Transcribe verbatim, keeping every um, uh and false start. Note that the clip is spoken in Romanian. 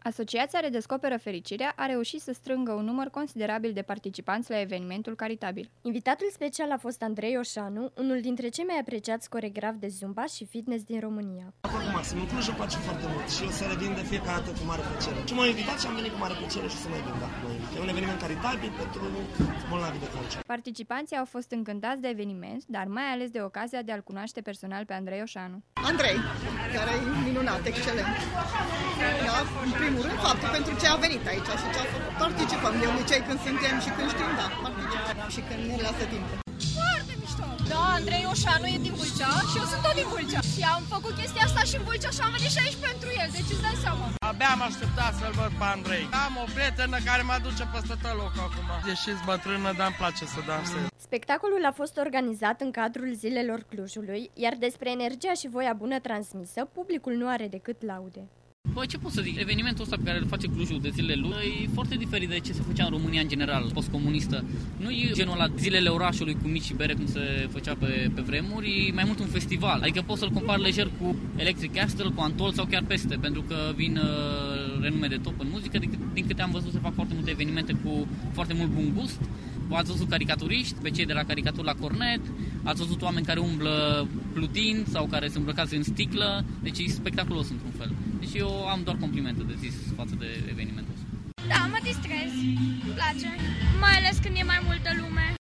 Asociația Redescoperă Fericirea a reușit să strângă un număr considerabil de participanți la evenimentul caritabil. Invitatul special a fost Andrei Oșanu, unul dintre cei mai apreciați coregrafi de zumba și fitness din România. Aproape maxim, în Cluj îmi place foarte mult și o să revin de fiecare dată cu mare plăcere. Și m-au invitat și am venit cu mare plăcere și să mai vin, da. E un eveniment caritabil pentru bolnavi de cancer. Participanții au fost încântați de eveniment, dar mai ales de ocazia de a-l cunoaște personal pe Andrei Oșanu. Andrei, care e minunat, excelent. Da, în primul rând, faptul pentru ce a venit aici și ce a făcut. Participăm de obicei când suntem și când știm, da, participăm și când ne lasă timp. Foarte mișto! Da, Andrei Oșanu e din Vâlcea și eu sunt tot din Vâlcea. Și am făcut chestia asta și în Vâlcea și am venit și aici pentru el, deci îți dai seama. Abia am așteptat să-l văd pe Andrei. Am o prietenă care mă duce peste tot locul acum. Deși-s bătrână, dar îmi place să dansez. Spectacolul a fost organizat în cadrul Zilelor Clujului, iar despre energia și voia bună transmisă, publicul nu are decât laude. Bă, ce pot să zic? Evenimentul ăsta pe care îl face Clujul de zilele lui e foarte diferit de ce se făcea în România în general, postcomunistă. Nu e genul la zilele orașului cu mici și bere cum se făcea pe, pe vremuri, e mai mult un festival. Adică poți să-l compari lejer cu Electric Castle, cu Antol sau chiar peste, pentru că vin uh, renume de top în muzică. Din, din câte am văzut se fac foarte multe evenimente cu foarte mult bun gust. Ați văzut caricaturiști, pe cei de la caricatură la cornet, ați văzut oameni care umblă plutind sau care sunt îmbrăcați în sticlă, deci e spectaculos într-un fel. Deci eu am doar complimente de zis față de evenimentul ăsta. Da, mă distrez, îmi place, mai ales când e mai multă lume.